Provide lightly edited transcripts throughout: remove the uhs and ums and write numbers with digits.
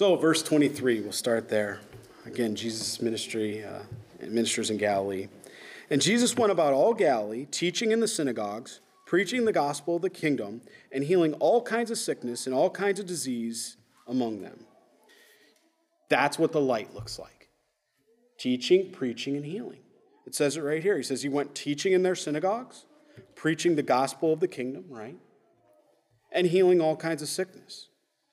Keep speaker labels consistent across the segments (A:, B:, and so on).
A: So, verse 23, we'll start there. Again, Jesus' ministry, ministers in Galilee. And Jesus went about all Galilee, teaching in the synagogues, preaching the gospel of the kingdom, and healing all kinds of sickness and all kinds of disease among them. That's what the light looks like. Teaching, preaching, and healing. It says it right here. He says he went teaching in their synagogues, preaching the gospel of the kingdom, right? And healing all kinds of sickness.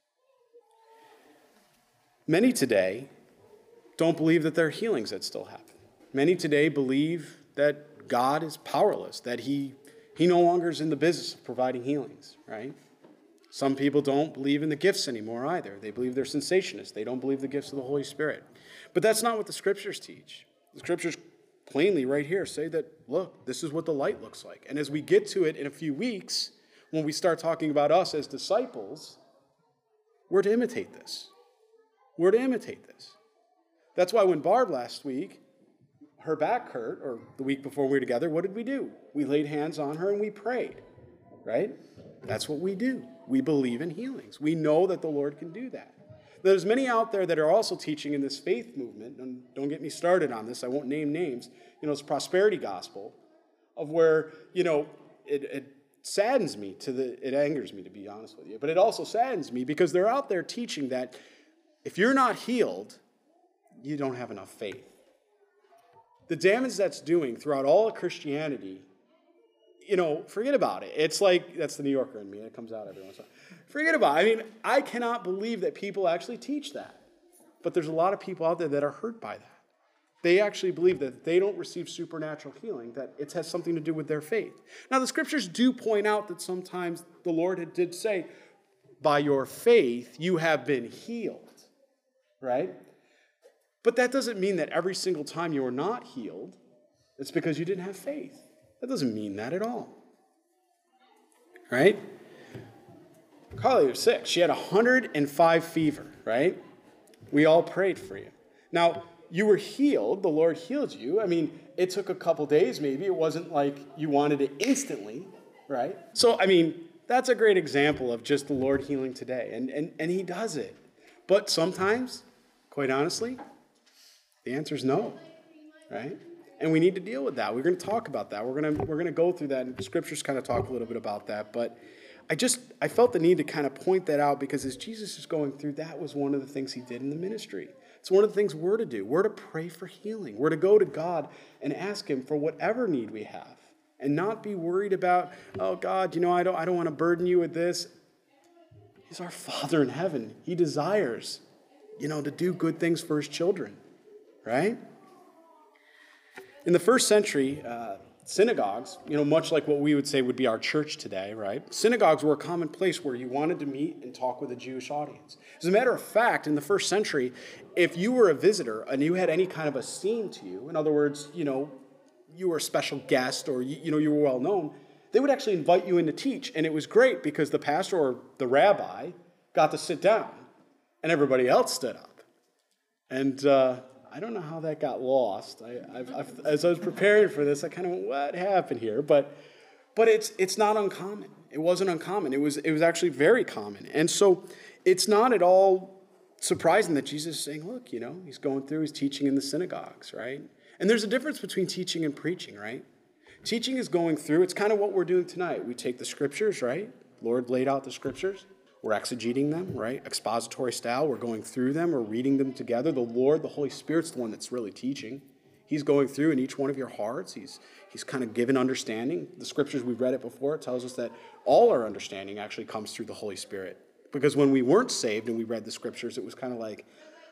A: Many today don't believe that there are healings that still happen. Many today believe that God is powerless, that he no longer is in the business of providing healings, right? Some people don't believe in the gifts anymore either. They believe they're cessationists. They don't believe the gifts of the Holy Spirit. But that's not what the Scriptures teach. The Scriptures plainly right here say that, look, this is what the light looks like. And as we get to it in a few weeks, when we start talking about us as disciples, we're to imitate this. We're to imitate this. That's why when Barb last week, her back hurt, or the week before we were together, what did we do? We laid hands on her and we prayed, right? That's what we do. We believe in healings. We know that the Lord can do that. There's many out there that are also teaching in this faith movement, and don't get me started on this, I won't name names, it's prosperity gospel, of where, it saddens me it angers me, to be honest with you, but it also saddens me because they're out there teaching that if you're not healed, you don't have enough faith. The damage that's doing throughout all of Christianity, forget about it. It's like, that's the New Yorker in me. It comes out every once in a while. Forget about it. I cannot believe that people actually teach that. But there's a lot of people out there that are hurt by that. They actually believe that if they don't receive supernatural healing, that it has something to do with their faith. Now, the Scriptures do point out that sometimes the Lord did say, by your faith, you have been healed. Right? But that doesn't mean that every single time you are not healed, it's because you didn't have faith. That doesn't mean that at all. Right? Carly was sick. She had 105 fever, right? We all prayed for you. Now, you were healed. The Lord healed you. It took a couple days maybe. It wasn't like you wanted it instantly, right? So, that's a great example of just the Lord healing today. And he does it. But sometimes, quite honestly, the answer is no, right? And we need to deal with that. We're going to talk about that. We're going to go through that, and the Scriptures kind of talk a little bit about that. But I felt the need to kind of point that out because as Jesus is going through, that was one of the things he did in the ministry. It's one of the things we're to do. We're to pray for healing. We're to go to God and ask him for whatever need we have and not be worried about, oh, God, I don't want to burden you with this. He's our Father in heaven. He desires to do good things for his children, right? In the first century, synagogues, much like what we would say would be our church today, right? Synagogues were a common place where you wanted to meet and talk with a Jewish audience. As a matter of fact, in the first century, if you were a visitor and you had any kind of esteem to you, in other words, you were a special guest or, you were well known, they would actually invite you in to teach. And it was great because the pastor or the rabbi got to sit down and everybody else stood up. And I don't know how that got lost. As I was preparing for this, I kind of went, what happened here? But it's not uncommon. It wasn't uncommon. It was actually very common. And so it's not at all surprising that Jesus is saying, look, he's going through, he's teaching in the synagogues, right? And there's a difference between teaching and preaching, right? Teaching is going through. It's kind of what we're doing tonight. We take the Scriptures, right? Lord laid out the Scriptures. We're exegeting them, right? Expository style. We're going through them. We're reading them together. The Lord, the Holy Spirit's the one that's really teaching. He's going through in each one of your hearts. He's kind of given understanding. The Scriptures, we've read it before. It tells us that all our understanding actually comes through the Holy Spirit. Because when we weren't saved and we read the Scriptures, it was kind of like,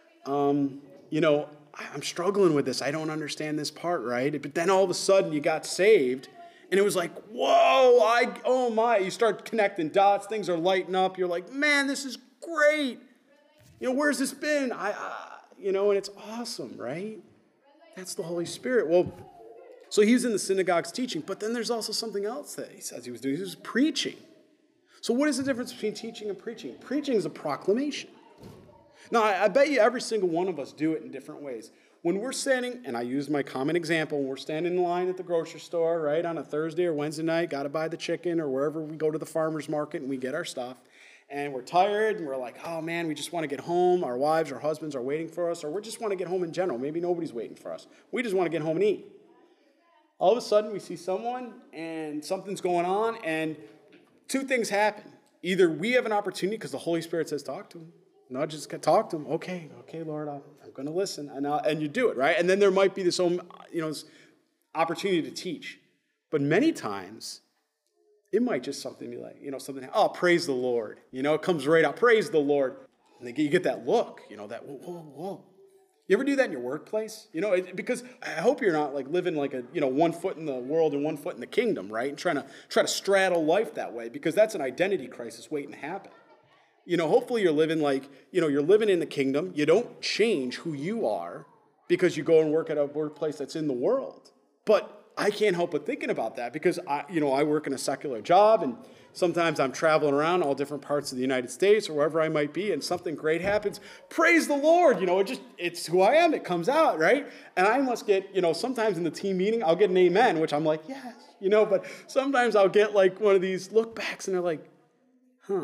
A: I'm struggling with this. I don't understand this part, right? But then all of a sudden you got saved. And it was like, whoa, oh my, you start connecting dots, things are lighting up. You're like, man, this is great. Where's this been? And it's awesome, right? That's the Holy Spirit. Well, so he was in the synagogues teaching, but then there's also something else that he says he was doing. He was preaching. So what is the difference between teaching and preaching? Preaching is a proclamation. Now, I bet you every single one of us do it in different ways. When we're standing, and I use my common example, when we're standing in line at the grocery store, right, on a Thursday or Wednesday night, got to buy the chicken or wherever we go to the farmer's market and we get our stuff, and we're tired, and we're like, oh man, we just want to get home. Our wives or husbands are waiting for us, or we just want to get home in general. Maybe nobody's waiting for us. We just want to get home and eat. All of a sudden, we see someone, and something's going on, and two things happen. Either we have an opportunity because the Holy Spirit says, talk to him. Not just talk to him. Okay, Lord, I'm going to listen. And you do it, right? And then there might be this opportunity to teach. But many times, it might just something be like, something, oh, praise the Lord. It comes right out, praise the Lord. And you get that look, that, whoa. You ever do that in your workplace? Because I hope you're not like living like a, 1 foot in the world and 1 foot in the kingdom, right? And trying to straddle life that way, because that's an identity crisis waiting to happen. Hopefully you're living like, you're living in the kingdom. You don't change who you are because you go and work at a workplace that's in the world. But I can't help but thinking about that because I work in a secular job, and sometimes I'm traveling around all different parts of the United States or wherever I might be, and something great happens. Praise the Lord, it's who I am. It comes out, right? And I must get, sometimes in the team meeting, I'll get an amen, which I'm like, yes, but sometimes I'll get like one of these look backs, and they're like, huh.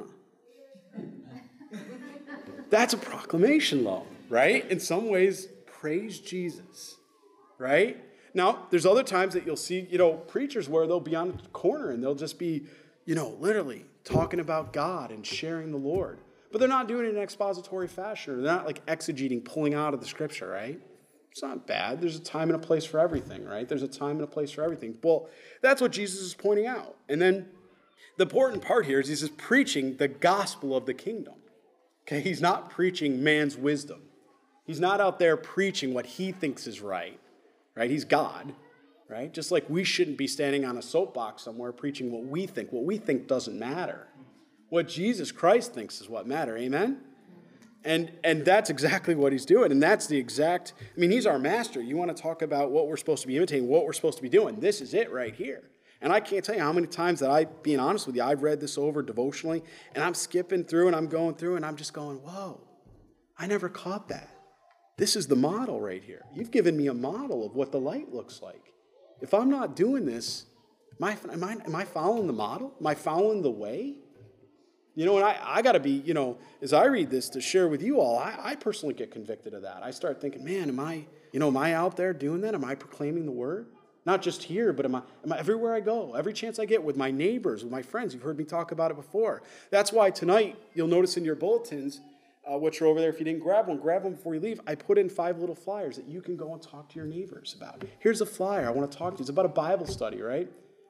A: That's a proclamation, though, right? In some ways, praise Jesus, right? Now, there's other times that you'll see, preachers where they'll be on the corner and they'll just be, literally talking about God and sharing the Lord. But they're not doing it in an expository fashion, or they're not like exegeting, pulling out of the scripture, right? It's not bad. There's a time and a place for everything, right? There's a time and a place for everything. Well, that's what Jesus is pointing out. And then the important part here is he's just preaching the gospel of the kingdom. Okay, he's not preaching man's wisdom. He's not out there preaching what he thinks is right? He's God, right? Just like we shouldn't be standing on a soapbox somewhere preaching what we think. What we think doesn't matter. What Jesus Christ thinks is what matters. Amen? And that's exactly what he's doing. And that's the exact, he's our master. You want to talk about what we're supposed to be imitating, what we're supposed to be doing. This is it right here. And I can't tell you how many times that being honest with you, I've read this over devotionally, and I'm skipping through and I'm going through and I'm just going, whoa, I never caught that. This is the model right here. You've given me a model of what the light looks like. If I'm not doing this, am I following the model? Am I following the way? And I got to be, as I read this to share with you all, I personally get convicted of that. I start thinking, man, am I out there doing that? Am I proclaiming the word? Not just here, but am I everywhere I go, every chance I get with my neighbors, with my friends. You've heard me talk about it before. That's why tonight, you'll notice in your bulletins, which are over there, if you didn't grab one before you leave, I put in 5 little flyers that you can go and talk to your neighbors about. Here's a flyer I want to talk to you. It's about a Bible study, right?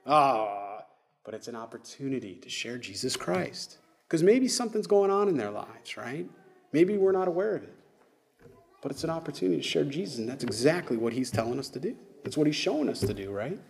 A: But it's an opportunity to share Jesus Christ. Because maybe something's going on in their lives, right? Maybe we're not aware of it. But it's an opportunity to share Jesus, and that's exactly what he's telling us to do. That's what he's showing us to do, right?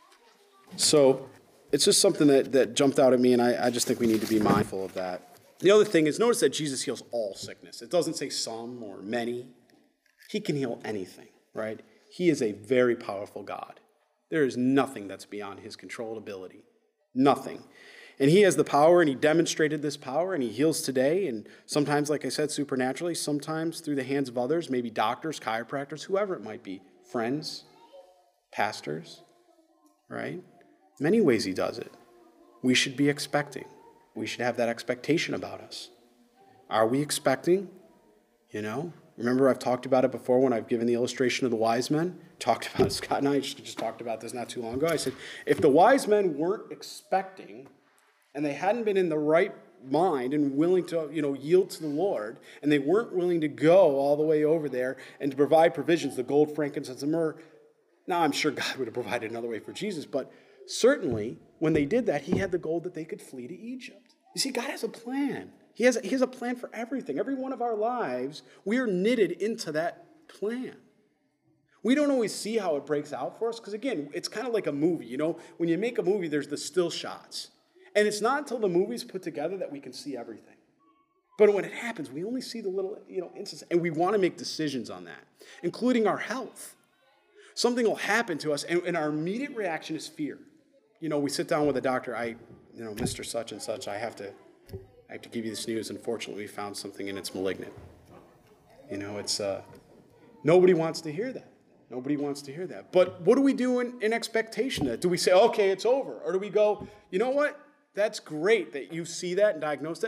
A: So it's just something that jumped out at me, and I just think we need to be mindful of that. The other thing is, notice that Jesus heals all sickness. It doesn't say some or many. He can heal anything, right? He is a very powerful God. There is nothing that's beyond his controllability. Nothing. And he has the power, and he demonstrated this power, and he heals today, and sometimes, like I said, supernaturally, sometimes through the hands of others, maybe doctors, chiropractors, whoever it might be, friends, pastors, right? Many ways he does it. We should be expecting. We should have that expectation about us. Are we expecting? Remember I've talked about it before when I've given the illustration of the wise men. Talked about it. Scott and I just talked about this not too long ago. I said, if the wise men weren't expecting and they hadn't been in the right mind and willing to, yield to the Lord, and they weren't willing to go all the way over there and to provide provisions, the gold, frankincense, and myrrh, now I'm sure God would have provided another way for Jesus, but certainly when they did that, he had the gold that they could flee to Egypt. You see, God has a plan. He has a plan for everything. Every one of our lives, we are knitted into that plan. We don't always see how it breaks out for us because, again, it's kind of like a movie. When you make a movie, there's the still shots. And it's not until the movie's put together that we can see everything. But when it happens, we only see the little, instances, and we want to make decisions on that, including our health. Something will happen to us, and our immediate reaction is fear. We sit down with a doctor. Mr. Such and Such, I have to give you this news. Unfortunately, we found something and it's malignant. It's nobody wants to hear that. Nobody wants to hear that. But what do we do in expectation of that? Do we say, okay, it's over? Or do we go, you know what? That's great that you see that and diagnose that,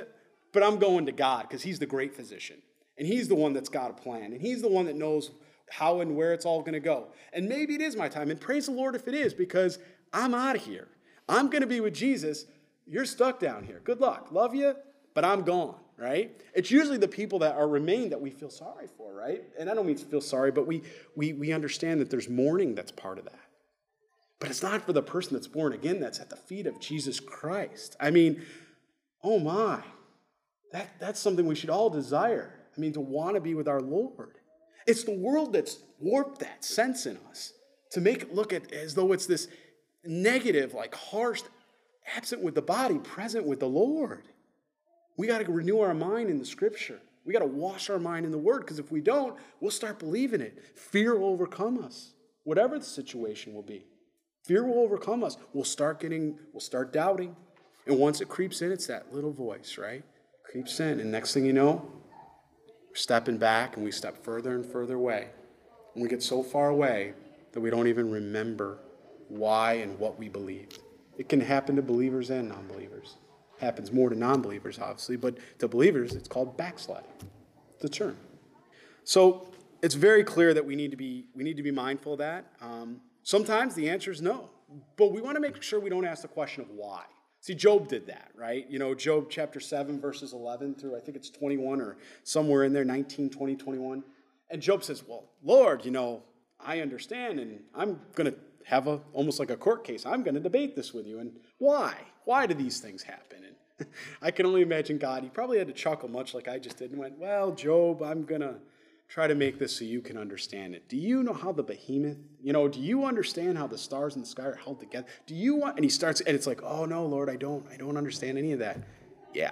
A: But I'm going to God because he's the great physician. And he's the one that's got a plan. And he's the one that knows how and where it's all going to go. And maybe it is my time. And praise the Lord if it is, because I'm out of here. I'm going to be with Jesus. You're stuck down here. Good luck. Love you, but I'm gone, right? It's usually the people that remain that we feel sorry for, right? And I don't mean to feel sorry, but we understand that there's mourning that's part of that. But it's not for the person that's born again that's at the feet of Jesus Christ. I mean, oh my, that's something we should all desire. I mean, to want to be with our Lord. It's the world that's warped that sense in us to make it look at as though it's this negative, like harsh, absent with the body, present with the Lord. We got to renew our mind in the Scripture. We got to wash our mind in the Word, because if we don't, we'll start believing it. Fear will overcome us, whatever the situation will be. Fear will overcome us. We'll start doubting. And once it creeps in, it's that little voice, right? Creeps in, and next thing you know, we're stepping back, and we step further and further away. And we get so far away that we don't even remember why and what we believed. It can happen to believers and non-believers. It happens more to non-believers, obviously, but to believers, it's called backsliding. It's a term. So it's very clear that we need to be mindful of that. Sometimes the answer is no, but we want to make sure we don't ask the question of why. See, Job did that, right? You know, Job chapter 7, verses 11 through, I think it's 21 or somewhere in there, 19, 20, 21. And Job says, well, Lord, I understand, and I'm going to have almost like a court case. I'm going to debate this with you. And why? Why do these things happen? And I can only imagine God, he probably had to chuckle much like I just did and went, well, Job, I'm going to try to make this so you can understand it. Do you know how the behemoth, do you understand how the stars in the sky are held together? Do you want, and he starts, and it's like, oh no, Lord, I don't understand any of that. Yeah.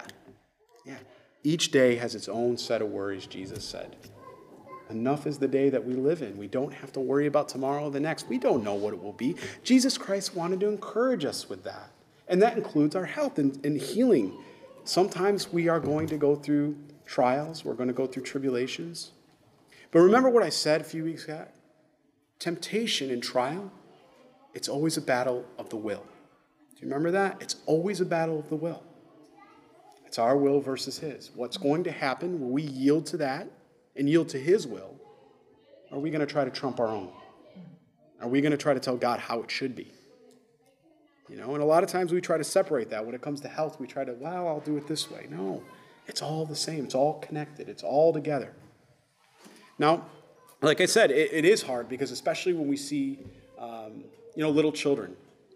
A: Each day has its own set of worries, Jesus said. Enough is the day that we live in. We don't have to worry about tomorrow or the next. We don't know what it will be. Jesus Christ wanted to encourage us with that. And that includes our health and healing. Sometimes we are going to go through trials. We're going to go through tribulations. But remember what I said a few weeks ago? Temptation and trial, it's always a battle of the will. Do you remember that? It's always a battle of the will. It's our will versus his. What's going to happen? Will we yield to that and yield to his will? Or are we going to try to trump our own? Are we going to try to tell God how it should be? And a lot of times we try to separate that. When it comes to health, we try to, I'll do it this way. No, it's all the same. It's all connected. It's all together. Now, like I said, it is hard because especially when we see, little children,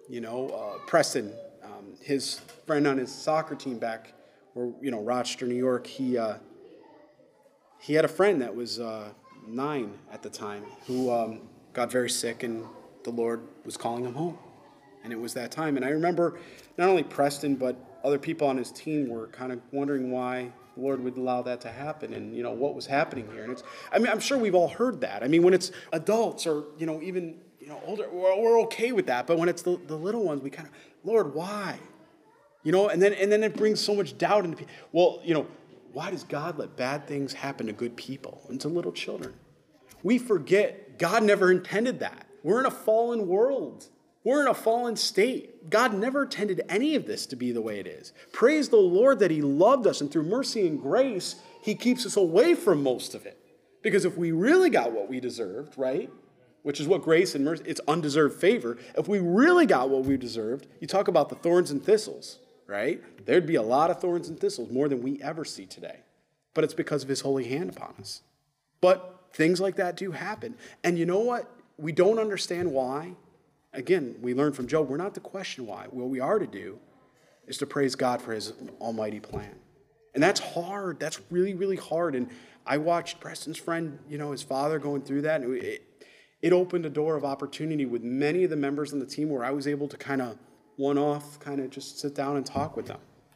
A: Preston, his friend on his soccer team back where, Rochester, New York, he had a friend that was 9 at the time who got very sick, and the Lord was calling him home. And it was that time. And I remember not only Preston, but other people on his team were kind of wondering why the Lord would allow that to happen and, what was happening here. And I'm sure we've all heard that. I mean, when it's adults or, even, older, we're okay with that. But when it's the little ones, we kind of, Lord, why? And then it brings so much doubt into people. Well, why does God let bad things happen to good people and to little children? We forget God never intended that. We're in a fallen world. We're in a fallen state. God never intended any of this to be the way it is. Praise the Lord that he loved us, and through mercy and grace, he keeps us away from most of it. Because if we really got what we deserved, right, which is what grace and mercy, it's undeserved favor. If we really got what we deserved, you talk about the thorns and thistles, right? There'd be a lot of thorns and thistles, more than we ever see today. But it's because of his holy hand upon us. But things like that do happen. And you know what? We don't understand why. Again, we learn from Job, we're not to question why. What we are to do is to praise God for his almighty plan. And that's hard. That's really, really hard. And I watched Preston's friend, his father going through that. And it opened a door of opportunity with many of the members on the team where I was able to kind of one-off, kind of just sit down and talk with them.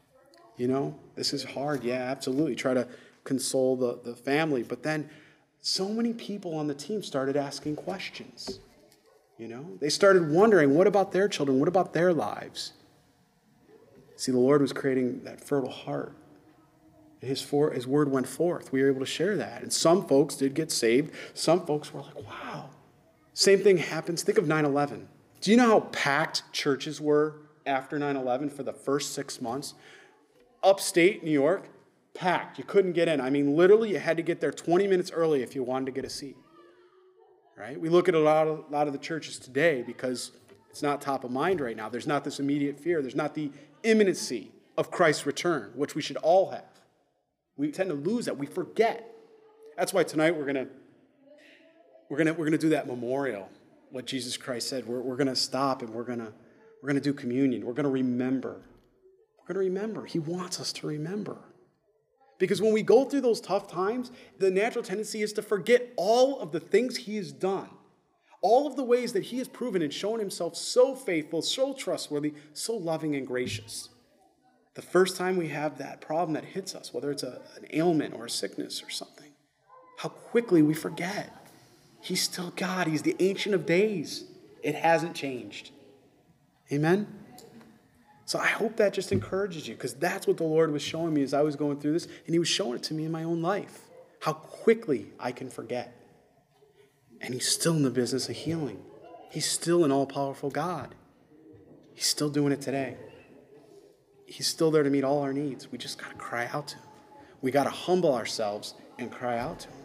A: This is hard. Yeah, absolutely. Try to console the family. But then so many people on the team started asking questions. They started wondering, what about their children? What about their lives? See, the Lord was creating that fertile heart. His word went forth. We were able to share that. And some folks did get saved. Some folks were like, wow. Same thing happens. Think of 9/11. Do you know how packed churches were after 9/11 for the first 6 months? Upstate New York, packed. You couldn't get in. I mean, literally, you had to get there 20 minutes early if you wanted to get a seat. Right? We look at a lot of the churches today because it's not top of mind right now. There's not this immediate fear. There's not the imminency of Christ's return, which we should all have. We tend to lose that. We forget. That's why tonight we're gonna do that memorial. What Jesus Christ said. We're gonna stop and we're gonna do communion. We're gonna remember. We're gonna remember. He wants us to remember. Because when we go through those tough times, the natural tendency is to forget all of the things he has done. All of the ways that he has proven and shown himself so faithful, so trustworthy, so loving and gracious. The first time we have that problem that hits us, whether it's an ailment or a sickness or something, how quickly we forget. He's still God. He's the Ancient of Days. It hasn't changed. Amen? So I hope that just encourages you, because that's what the Lord was showing me as I was going through this, and he was showing it to me in my own life, how quickly I can forget. And he's still in the business of healing. He's still an all-powerful God. He's still doing it today. He's still there to meet all our needs. We just got to cry out to him. We got to humble ourselves and cry out to him.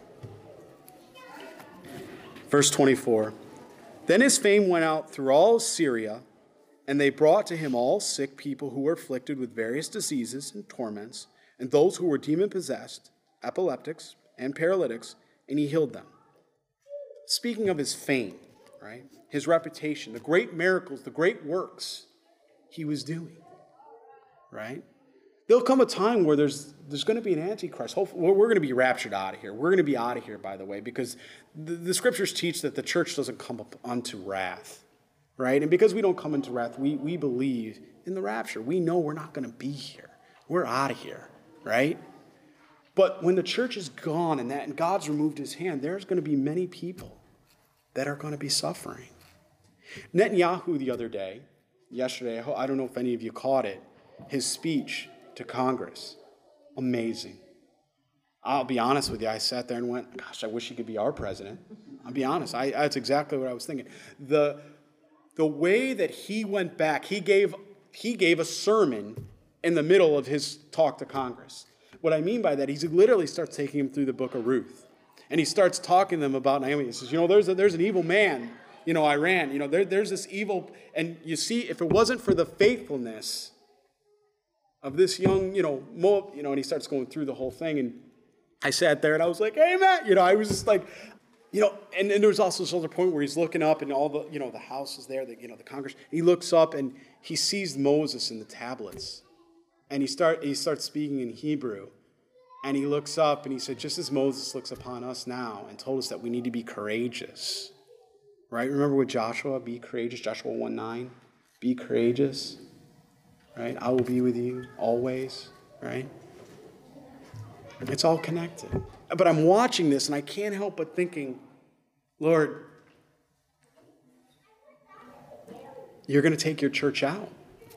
A: Verse 24, then his fame went out through all Syria, and they brought to him all sick people who were afflicted with various diseases and torments, and those who were demon-possessed, epileptics, and paralytics, and he healed them. Speaking of his fame, right? His reputation, the great miracles, the great works he was doing, right? There'll come a time where there's going to be an antichrist. Hopefully, we're going to be raptured out of here. We're going to be out of here, by the way, because the scriptures teach that the church doesn't come up unto wrath, right? And because we don't come into wrath, we believe in the rapture. We know we're not going to be here. We're out of here, right? But when the church is gone and God's removed his hand, there's going to be many people that are going to be suffering. Netanyahu the other day, yesterday, I don't know if any of you caught it, his speech to Congress. Amazing. I'll be honest with you. I sat there and went, gosh, I wish he could be our president. I'll be honest. That's exactly what I was thinking. The way that he went back, he gave a sermon in the middle of his talk to Congress. What I mean by that, he literally starts taking him through the book of Ruth. And he starts talking to them about Naomi. He says, there's an evil man, Iran. There's this evil. And you see, if it wasn't for the faithfulness of this young, Moab, and he starts going through the whole thing. And I sat there and I was like, hey, Matt, I was just like, and there was also this other point where he's looking up and all the, the house is there, the Congress. He looks up and he sees Moses in the tablets. And he starts speaking in Hebrew. And he looks up and he said, just as Moses looks upon us now and told us that we need to be courageous. Right? Remember with Joshua, be courageous, Joshua 1:9. Be courageous. Right? I will be with you always. Right? It's all connected. But I'm watching this and I can't help but thinking, Lord, you're going to take your church out.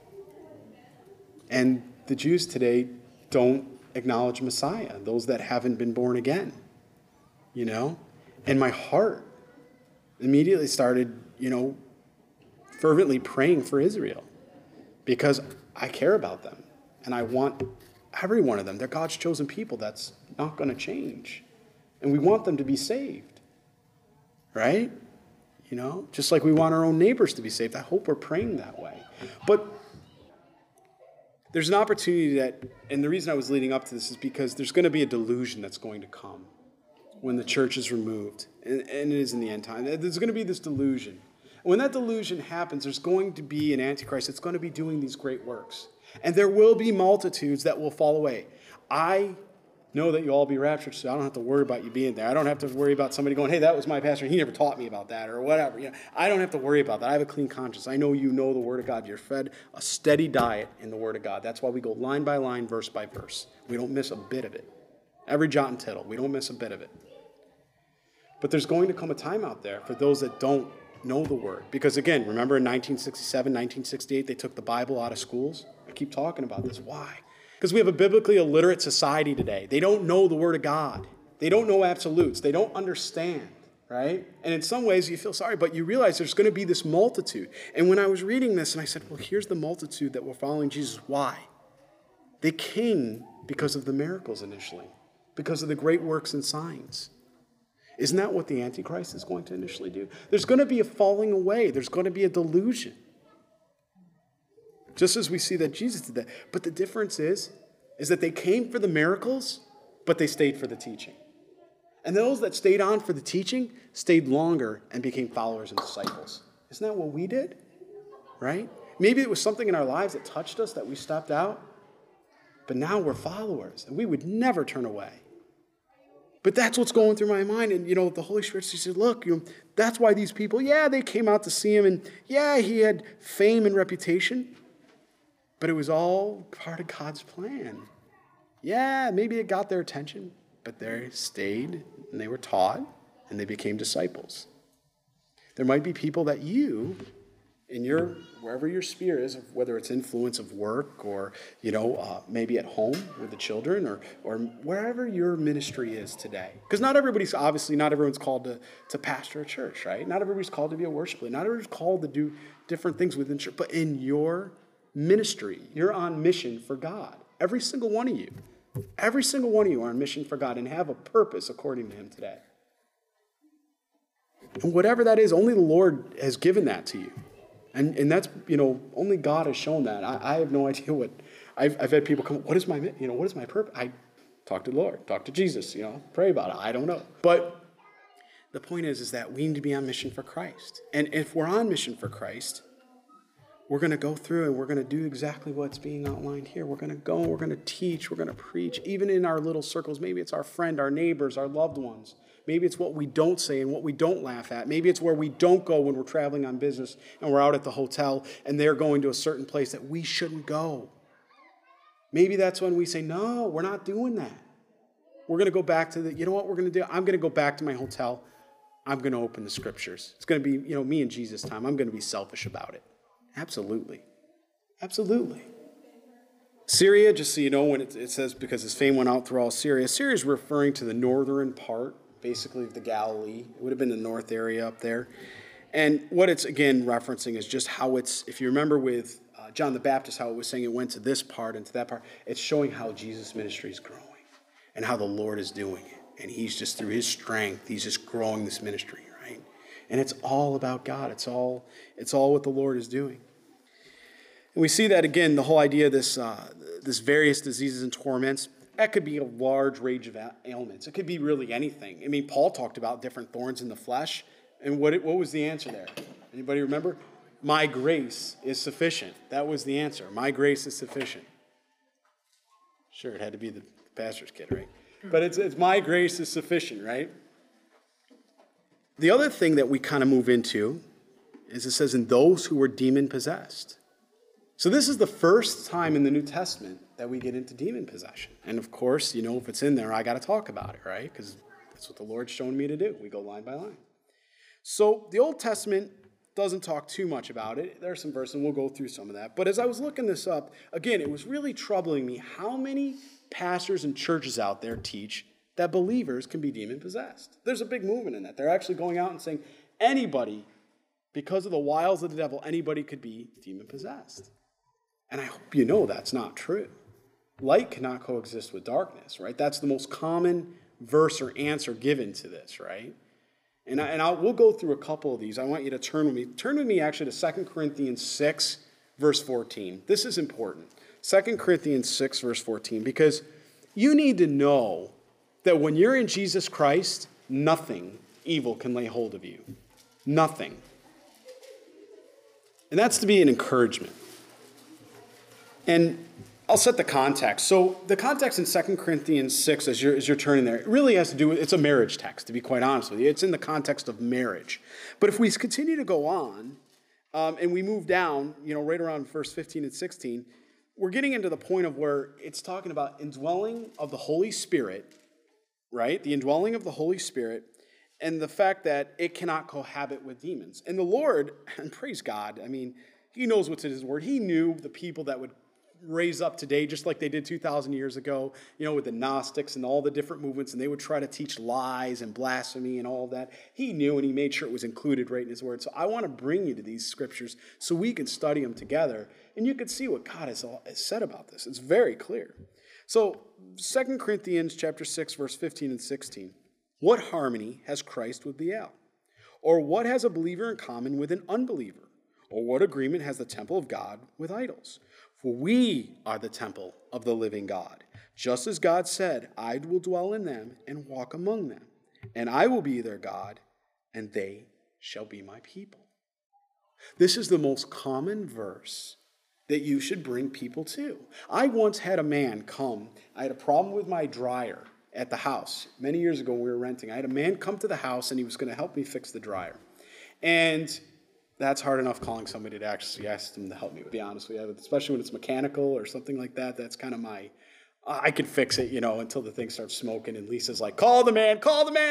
A: And the Jews today don't acknowledge Messiah, those that haven't been born again, And my heart immediately started, fervently praying for Israel because I care about them and I want every one of them. They're God's chosen people. That's not going to change. And we want them to be saved, right? Just like we want our own neighbors to be saved. I hope we're praying that way. But there's an opportunity and the reason I was leading up to this is because there's going to be a delusion that's going to come when the church is removed. And it is in the end time. There's going to be this delusion. When that delusion happens, there's going to be an antichrist that's going to be doing these great works. And there will be multitudes that will fall away. I know that you'll all be raptured, so I don't have to worry about you being there. I don't have to worry about somebody going, hey, that was my pastor, and he never taught me about that, or whatever. I don't have to worry about that. I have a clean conscience. I know you know the Word of God. You're fed a steady diet in the Word of God. That's why we go line by line, verse by verse. We don't miss a bit of it. Every jot and tittle. We don't miss a bit of it. But there's going to come a time out there for those that don't know the Word. Because again, remember in 1967, 1968, they took the Bible out of schools? I keep talking about this. Why? Because we have a biblically illiterate society today. They don't know the Word of God. They don't know absolutes. They don't understand, right? And in some ways you feel sorry, but you realize there's going to be this multitude. And when I was reading this and I said, well, here's the multitude that were following Jesus. Why? They came because of the miracles initially, because of the great works and signs. Isn't that what the Antichrist is going to initially do? There's going to be a falling away. There's going to be a delusion. Just as we see that Jesus did that. But the difference is that they came for the miracles, but they stayed for the teaching. And those that stayed on for the teaching stayed longer and became followers and disciples. Isn't that what we did? Right? Maybe it was something in our lives that touched us that we stepped out. But now we're followers, and we would never turn away. But that's what's going through my mind. And, the Holy Spirit said, look, that's why these people, they came out to see him. And, he had fame and reputation. But it was all part of God's plan. Maybe it got their attention. But they stayed, and they were taught, and they became disciples. There might be people that you, wherever your sphere is, whether it's influence of work or, maybe at home with the children or wherever your ministry is today. Because not everyone's called to pastor a church, right? Not everybody's called to be a worship leader. Not everybody's called to do different things within church. But in your ministry, you're on mission for God. Every single one of you. Every single one of you are on mission for God and have a purpose according to him today. And whatever that is, only the Lord has given that to you. And that's, only God has shown that. I have no idea what, I've had people come, what is my purpose? I talk to the Lord, talk to Jesus, pray about it. I don't know. But the point is that we need to be on mission for Christ. And if we're on mission for Christ, we're going to go through and we're going to do exactly what's being outlined here. We're going to go and we're going to teach, we're going to preach, even in our little circles. Maybe it's our friend, our neighbors, our loved ones. Maybe it's what we don't say and what we don't laugh at. Maybe it's where we don't go when we're traveling on business and we're out at the hotel and they're going to a certain place that we shouldn't go. Maybe that's when we say, no, we're not doing that. We're going to go back to what we're going to do? I'm going to go back to my hotel. I'm going to open the scriptures. It's going to be, me and Jesus time. I'm going to be selfish about it. Absolutely. Absolutely. Syria, just so you know, when it says because his fame went out through all Syria, Syria is referring to the northern part, basically of the Galilee. It would have been the north area up there. And what it's, again, referencing is just how it's, if you remember with John the Baptist, how it was saying it went to this part and to that part, it's showing how Jesus' ministry is growing and how the Lord is doing it. And he's just, through his strength, he's just growing this ministry, right? And it's all about God. It's all what the Lord is doing. And we see that, again, the whole idea of this various diseases and torments, that could be a large range of ailments. It could be really anything. I mean, Paul talked about different thorns in the flesh. And what was the answer there? Anybody remember? My grace is sufficient. That was the answer. My grace is sufficient. Sure, it had to be the pastor's kid, right? But it's my grace is sufficient, right? The other thing that we kind of move into is it says, in those who were demon-possessed. So this is the first time in the New Testament that we get into demon possession. And of course, if it's in there, I got to talk about it, right? Because that's what the Lord's shown me to do. We go line by line. So the Old Testament doesn't talk too much about it. There are some verses, and we'll go through some of that. But as I was looking this up, again, it was really troubling me how many pastors and churches out there teach that believers can be demon-possessed. There's a big movement in that. They're actually going out and saying anybody, because of the wiles of the devil, anybody could be demon-possessed. And I hope you know that's not true. Light cannot coexist with darkness, right? That's the most common verse or answer given to this, right? And we'll go through a couple of these. I want you to turn with me. Turn with me actually to 2 Corinthians 6, verse 14. This is important. 2 Corinthians 6, verse 14, because you need to know that when you're in Jesus Christ, nothing evil can lay hold of you. Nothing. And that's to be an encouragement. And I'll set the context. So the context in 2 Corinthians 6, as you're turning there, it really has to do with, it's a marriage text, to be quite honest with you. It's in the context of marriage. But if we continue to go on, and we move down, right around verse 15 and 16, we're getting into the point of where it's talking about indwelling of the Holy Spirit, right? The indwelling of the Holy Spirit, and the fact that it cannot cohabit with demons. And the Lord, and praise God, he knows what's in his word. He knew the people that would raise up today, just like they did 2,000 years ago, with the Gnostics and all the different movements, and they would try to teach lies and blasphemy and all that. He knew, and he made sure it was included right in his word. So I want to bring you to these scriptures so we can study them together, and you can see what God has said about this. It's very clear. So 2 Corinthians chapter 6, verse 15 and 16. What harmony has Christ with Baal? Or what has a believer in common with an unbeliever? Or what agreement has the temple of God with idols? For we are the temple of the living God. Just as God said, I will dwell in them and walk among them, and I will be their God, and they shall be my people. This is the most common verse that you should bring people to. I once had a man come. I had a problem with my dryer at the house. Many years ago when we were renting, I had a man come to the house and he was going to help me fix the dryer. And that's hard enough calling somebody to actually ask them to help me, to be honest with you. Especially when it's mechanical or something like that. That's kind of my, I can fix it, until the thing starts smoking. And Lisa's like, call the man,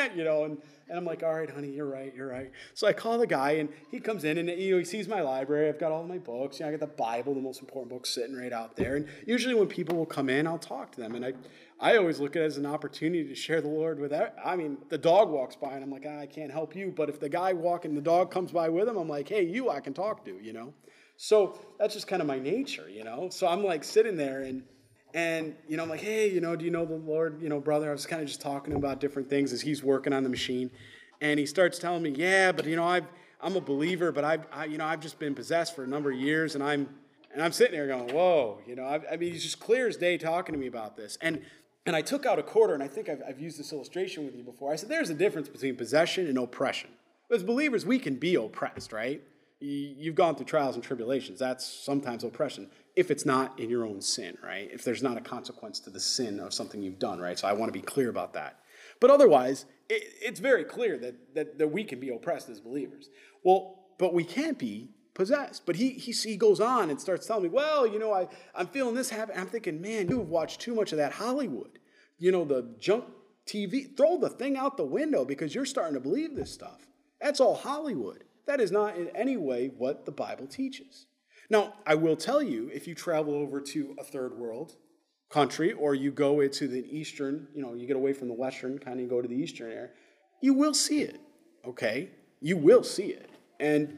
A: and I'm like, all right, honey, you're right. So I call the guy, and he comes in, and he sees my library. I've got all my books. I got the Bible, the most important book, sitting right out there. And usually when people will come in, I'll talk to them. And I always look at it as an opportunity to share the Lord with that. I mean, the dog walks by, and I'm like, I can't help you. But if the guy walking the dog comes by with him, I'm like, hey, I can talk to, So that's just kind of my nature, So I'm like sitting there, and I'm like, hey, do you know the Lord, brother? I was kind of just talking about different things as he's working on the machine. And he starts telling me, yeah, but, I'm a believer, but I've just been possessed for a number of years. And I'm sitting there going, whoa, he's just clear as day talking to me about this. And I took out a quarter, and I think I've used this illustration with you before. I said, there's a difference between possession and oppression. As believers, we can be oppressed, right? You've gone through trials and tribulations. That's sometimes oppression, if it's not in your own sin, right? If there's not a consequence to the sin of something you've done, right? So I want to be clear about that. But otherwise, it's very clear that we can be oppressed as believers. Well, but we can't be possessed. But he goes on and starts telling me, well, I'm feeling this happen. I'm thinking, man, you've watched too much of that Hollywood. The junk TV. Throw the thing out the window because you're starting to believe this stuff. That's all Hollywood. That is not in any way what the Bible teaches. Now, I will tell you, if you travel over to a third world country, or you go into the eastern, you get away from the western, kind of go to the eastern area, you will see it, okay? You will see it. And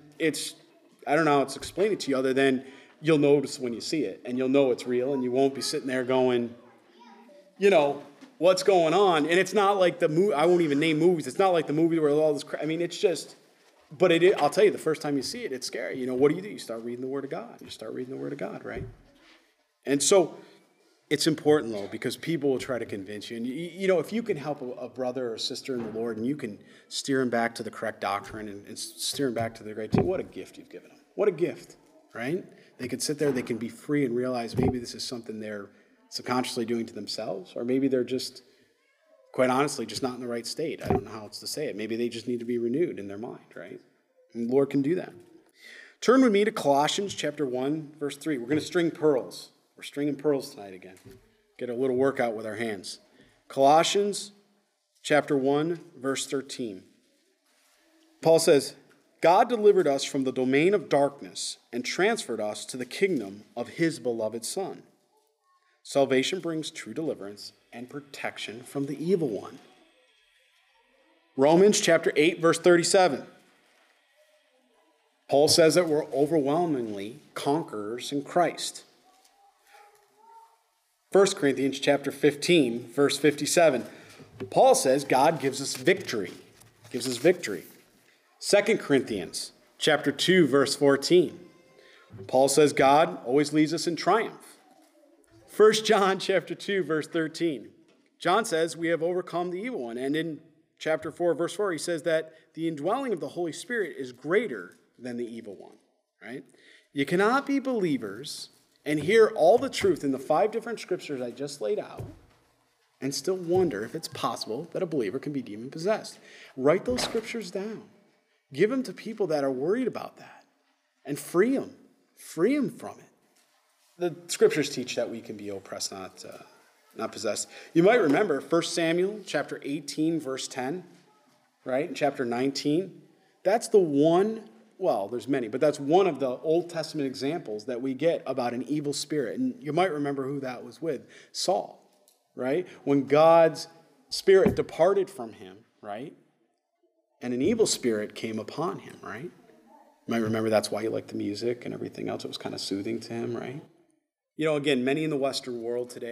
A: I don't know how to explain it to you other than you'll notice when you see it, and you'll know it's real, and you won't be sitting there going, what's going on? And it's not like the movie, I won't even name movies, it's not like the movie where all this crap, it's just... But I'll tell you, the first time you see it, it's scary. What do? You start reading the Word of God. You start reading the Word of God, right? And so it's important, though, because people will try to convince you. And, if you can help a brother or sister in the Lord and you can steer them back to the correct doctrine and steer them back to the great team, what a gift you've given them. What a gift, right? They could sit there, they can be free and realize maybe this is something they're subconsciously doing to themselves, or maybe they're just... quite honestly, just not in the right state. I don't know how else to say it. Maybe they just need to be renewed in their mind, right? And the Lord can do that. Turn with me to Colossians chapter 1, verse 3. We're going to string pearls. We're stringing pearls tonight again. Get a little workout with our hands. Colossians chapter 1, verse 13. Paul says, God delivered us from the domain of darkness and transferred us to the kingdom of his beloved Son. Salvation brings true deliverance and protection from the evil one. Romans chapter 8, verse 37. Paul says that we're overwhelmingly conquerors in Christ. 1 Corinthians chapter 15, verse 57. Paul says God gives us victory. Gives us victory. 2 Corinthians chapter 2, verse 14. Paul says God always leads us in triumph. 1 John chapter 2, verse 13. John says we have overcome the evil one. And in chapter 4, verse 4, he says that the indwelling of the Holy Spirit is greater than the evil one, right? You cannot be believers and hear all the truth in the 5 different scriptures I just laid out and still wonder if it's possible that a believer can be demon-possessed. Write those scriptures down. Give them to people that are worried about that and free them. Free them from it. The scriptures teach that we can be oppressed, not possessed. You might remember 1 Samuel chapter 18, verse 10, right? In chapter 19. That's the one, well, there's many, but that's one of the Old Testament examples that we get about an evil spirit. And you might remember who that was with. Saul, right? When God's spirit departed from him, right? And an evil spirit came upon him, right? You might remember that's why he liked the music and everything else. It was kind of soothing to him, right? Again, many in the Western world today,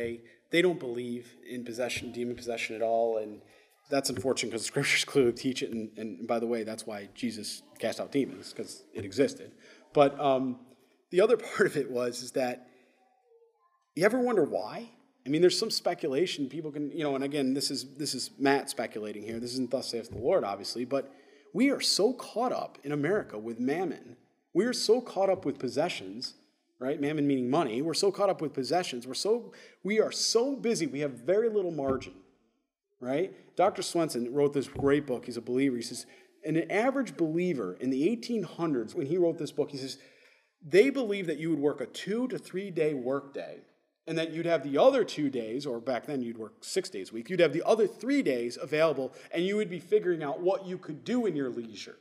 A: they don't believe in possession, demon possession at all, and that's unfortunate because the scriptures clearly teach it, and by the way, that's why Jesus cast out demons, because it existed. But the other part of it is that you ever wonder why? I mean, there's some speculation. People can, and again, this is Matt speculating here. This isn't thus saith the Lord, obviously, but we are so caught up in America with mammon. We are so caught up with possessions, right? Mammon meaning money. We're so caught up with possessions. We are so busy. We have very little margin, right? Dr. Swenson wrote this great book. He's a believer. He says, an average believer in the 1800s, when he wrote this book, he says, they believe that you would work a 2 to 3 day workday, and that you'd have the other 2 days, or back then you'd work 6 days a week, you'd have the other 3 days available, and you would be figuring out what you could do in your leisure.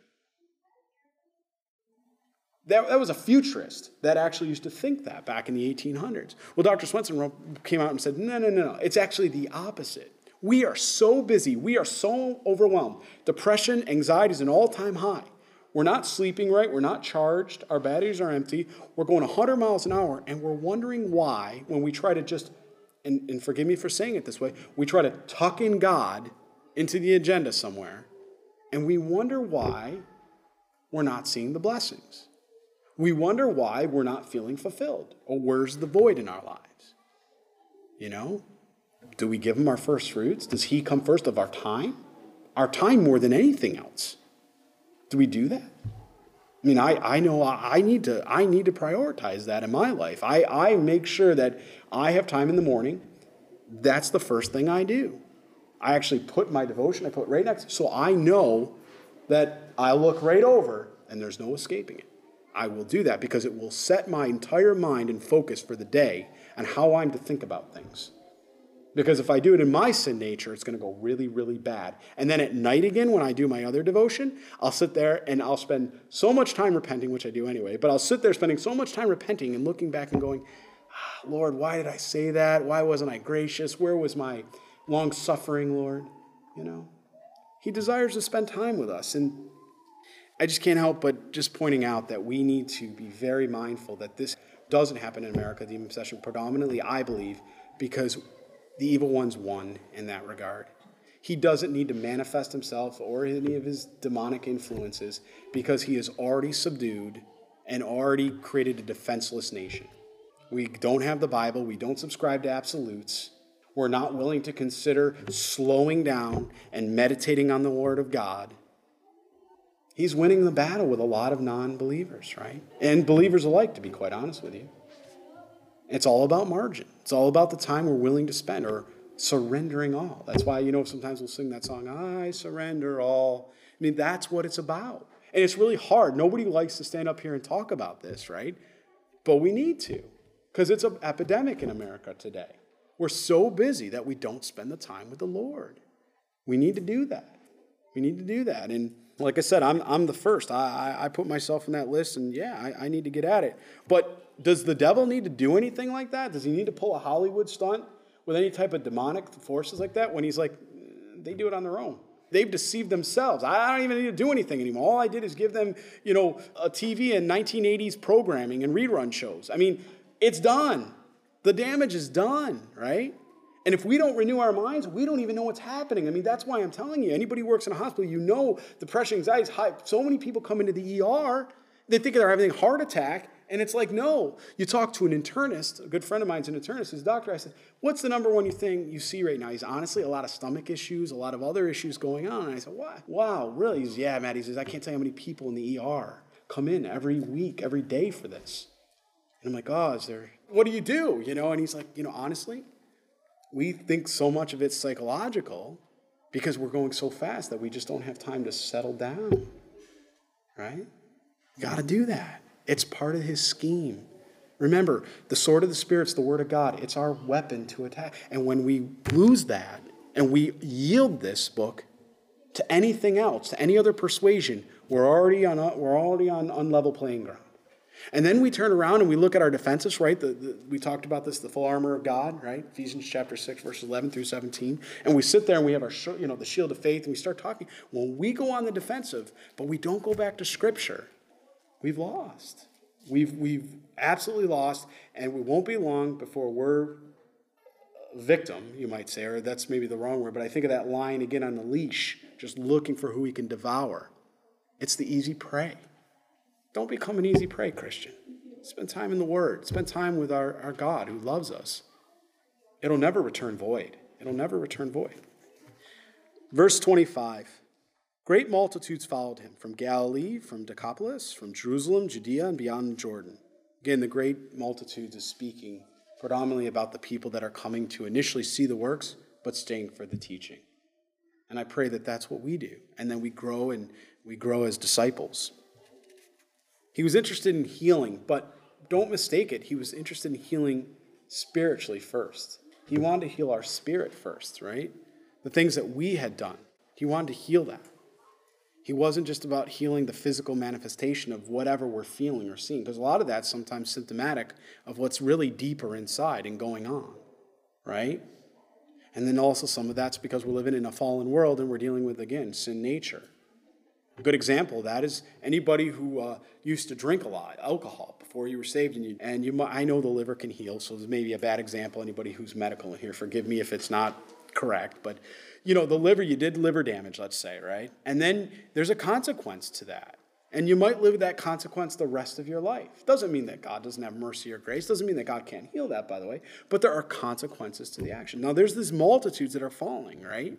A: That was a futurist that actually used to think that back in the 1800s. Well, Dr. Swenson came out and said, no. It's actually the opposite. We are so busy. We are so overwhelmed. Depression, anxiety is an all-time high. We're not sleeping right. We're not charged. Our batteries are empty. We're going 100 miles an hour, and we're wondering why when we try to just, and forgive me for saying it this way, we try to tuck in God into the agenda somewhere, and we wonder why we're not seeing the blessings. We wonder why we're not feeling fulfilled, or where's the void in our lives? Do we give him our first fruits? Does he come first of our time? Our time more than anything else. Do we do that? I mean, I know I need to prioritize that in my life. I make sure that I have time in the morning. That's the first thing I do. I actually put my devotion, I put right next, so I know that I look right over and there's no escaping it. I will do that because it will set my entire mind and focus for the day on how I'm to think about things. Because if I do it in my sin nature, it's going to go really, really bad. And then at night again, when I do my other devotion, I'll sit there and I'll spend so much time repenting, which I do anyway, but I'll sit there spending so much time repenting and looking back and going, Lord, why did I say that? Why wasn't I gracious? Where was my long suffering, Lord? He desires to spend time with us. And I just can't help but just pointing out that we need to be very mindful that this doesn't happen in America, demon possession, predominantly, I believe, because the evil one's won in that regard. He doesn't need to manifest himself or any of his demonic influences because he has already subdued and already created a defenseless nation. We don't have the Bible. We don't subscribe to absolutes. We're not willing to consider slowing down and meditating on the Word of God. He's winning the battle with a lot of non-believers, right? And believers alike, to be quite honest with you. It's all about margin. It's all about the time we're willing to spend or surrendering all. That's why, sometimes we'll sing that song, I surrender all. I mean, that's what it's about. And it's really hard. Nobody likes to stand up here and talk about this, right? But we need to, because it's an epidemic in America today. We're so busy that we don't spend the time with the Lord. We need to do that. We need to do that. And like I said, I'm the first. I put myself in that list, and I need to get at it. But does the devil need to do anything like that? Does he need to pull a Hollywood stunt with any type of demonic forces like that when he's like, they do it on their own? They've deceived themselves. I don't even need to do anything anymore. All I did is give them, a TV and 1980s programming and rerun shows. I mean, it's done. The damage is done, right? And if we don't renew our minds, we don't even know what's happening. I mean, that's why I'm telling you, anybody who works in a hospital, depression, anxiety is high. So many people come into the ER, they think they're having a heart attack, and it's like, no. You talk to an internist, a good friend of mine's an internist, his doctor, I said, what's the number one thing you see right now? He's honestly a lot of stomach issues, a lot of other issues going on. And I said, what? Wow, really? He says, yeah, Matt, he says, I can't tell you how many people in the ER come in every week, every day for this. And I'm like, what do you do? And he's like, honestly, we think so much of it's psychological because we're going so fast that we just don't have time to settle down, right? You got to do that. It's part of his scheme. Remember, the sword of the Spirit's the Word of God. It's our weapon to attack. And when we lose that and we yield this book to anything else, to any other persuasion, we're already on unlevel playing ground. And then we turn around and we look at our defenses, right? We talked about this, the full armor of God, right? Ephesians chapter 6, verses 11 through 17. And we sit there and we have our, the shield of faith, and we start talking. When we go on the defensive, but we don't go back to Scripture, we've lost. We've absolutely lost, and we won't be long before we're victim, you might say, or that's maybe the wrong word, but I think of that lion again on the leash, just looking for who he can devour. It's the easy prey. Don't become an easy prey, Christian. Spend time in the Word. Spend time with our God who loves us. It'll never return void. It'll never return void. Verse 25. Great multitudes followed him from Galilee, from Decapolis, from Jerusalem, Judea, and beyond the Jordan. Again, the great multitudes is speaking predominantly about the people that are coming to initially see the works, but staying for the teaching. And I pray that that's what we do. And then we grow as disciples. He was interested in healing, but don't mistake it. He was interested in healing spiritually first. He wanted to heal our spirit first, right? The things that we had done. He wanted to heal that. He wasn't just about healing the physical manifestation of whatever we're feeling or seeing, because a lot of that's sometimes symptomatic of what's really deeper inside and going on, right? And then also some of that's because we're living in a fallen world and we're dealing with, again, sin nature. A good example of that is anybody who used to drink a lot, alcohol, before you were saved. I know the liver can heal, so this may be a bad example. Anybody who's medical in here, forgive me if it's not correct. But, the liver, you did liver damage, let's say, right? And then there's a consequence to that. And you might live with that consequence the rest of your life. Doesn't mean that God doesn't have mercy or grace. Doesn't mean that God can't heal that, by the way. But there are consequences to the action. Now, there's these multitudes that are falling, right?